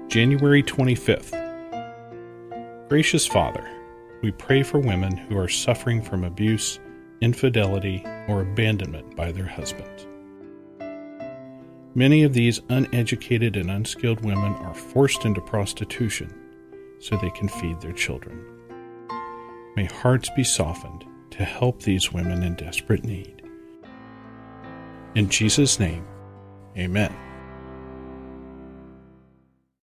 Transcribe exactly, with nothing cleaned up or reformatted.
January twenty-fifth. Gracious Father, we pray for women who are suffering from abuse, infidelity, or abandonment by their husbands. Many of these uneducated and unskilled women are forced into prostitution so they can feed their children. May hearts be softened to help these women in desperate need. In Jesus' name, amen.